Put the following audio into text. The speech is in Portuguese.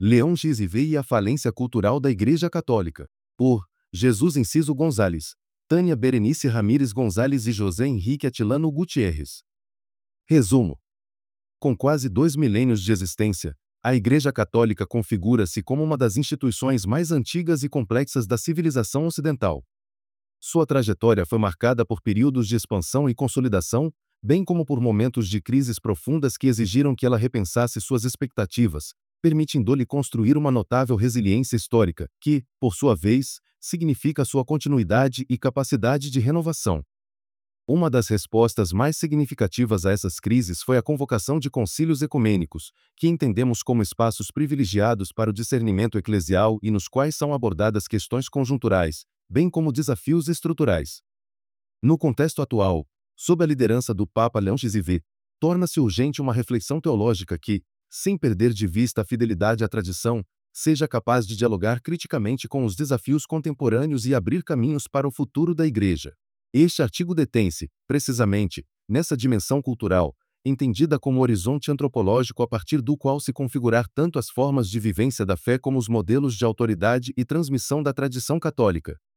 Leão XIV e a falência cultural da Igreja Católica. Por Jesus Enciso Gonzalez, Tânia Berenice Ramírez Gonzalez e José Henrique Atilano Gutierrez. Resumo. Com quase 2 milênios de existência, a Igreja Católica configura-se como uma das instituições mais antigas e complexas da civilização ocidental. Sua trajetória foi marcada por períodos de expansão e consolidação, bem como por momentos de crises profundas que exigiram que ela repensasse suas expectativas, permitindo-lhe construir uma notável resiliência histórica, que, por sua vez, significa sua continuidade e capacidade de renovação. Uma das respostas mais significativas a essas crises foi a convocação de concílios ecumênicos, que entendemos como espaços privilegiados para o discernimento eclesial e nos quais são abordadas questões conjunturais, bem como desafios estruturais. No contexto atual, sob a liderança do Papa Leão XIV, torna-se urgente uma reflexão teológica que, sem perder de vista a fidelidade à tradição, seja capaz de dialogar criticamente com os desafios contemporâneos e abrir caminhos para o futuro da Igreja. Este artigo detém-se, precisamente, nessa dimensão cultural, entendida como horizonte antropológico a partir do qual se configurar tanto as formas de vivência da fé como os modelos de autoridade e transmissão da tradição católica.